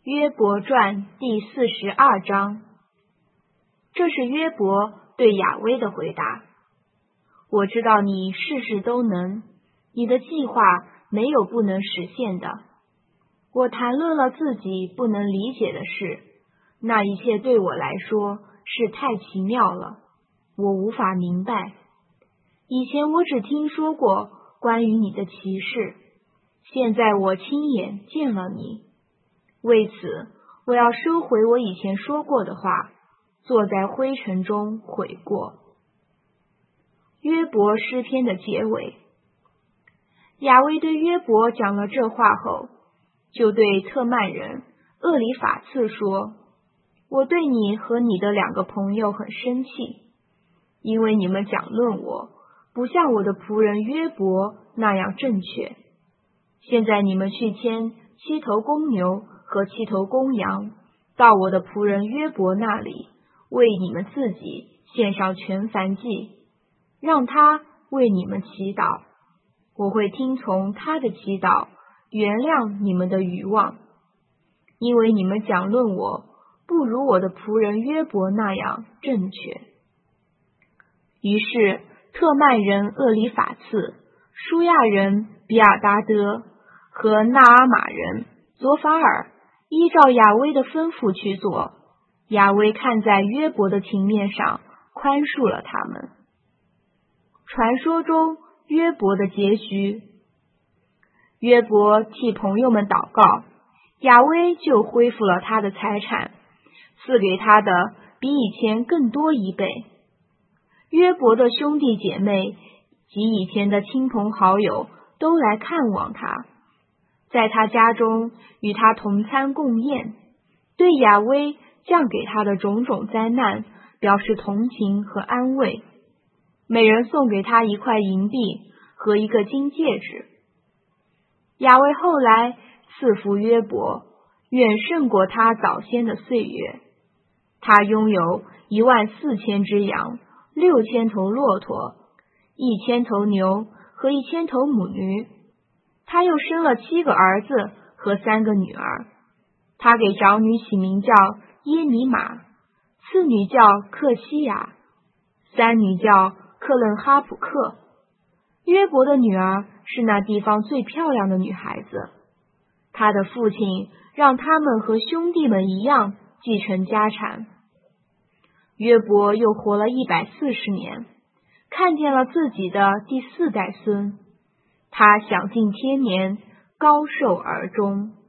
约伯传第42章。这是约伯对雅威的回答。我知道你事事都能，你的计划没有不能实现的。我谈论了自己不能理解的事，那一切对我来说是太奇妙了，我无法明白。以前我只听说过关于你的奇事，现在我亲眼见了你。为此，我要收回我以前说过的话，坐在灰尘中悔过。约伯诗篇的结尾。雅威对约伯讲了这话后，就对特曼人厄里法次说：我对你和你的2个朋友很生气，因为你们讲论我，不像我的仆人约伯那样正确。现在你们去牵7头公牛和7头公羊，到我的仆人约伯那里，为你们自己献上全燔祭，让他为你们祈祷。我会听从他的祈祷，原谅你们的愚妄，因为你们讲论我，不如我的仆人约伯那样正确。于是特曼人厄里法次、舒亚人比尔达德和纳阿玛人佐法尔依照雅威的吩咐去做。雅威看在约伯的情面上，宽恕了他们。传说中约伯的结局。约伯替朋友们祷告，雅威就恢复了他的财产，赐给他的比以前更多1倍。约伯的兄弟姐妹及以前的亲朋好友都来看望他，在他家中与他同餐共宴，对雅威降给他的种种灾难表示同情和安慰。每人送给他1块银币和1个金戒指。雅威后来赐福约伯，远胜过他早先的岁月。他拥有14000只羊，6000头骆驼，1000头牛和1000头母驴。他又生了7个儿子和3个女儿。他给长女起名叫耶尼玛，次女叫克西亚，三女叫克伦哈普克。约伯的女儿是那地方最漂亮的女孩子，他的父亲让他们和兄弟们一样继承家产。约伯又活了140年，看见了自己的第4代孙，他享尽天年，高寿而终。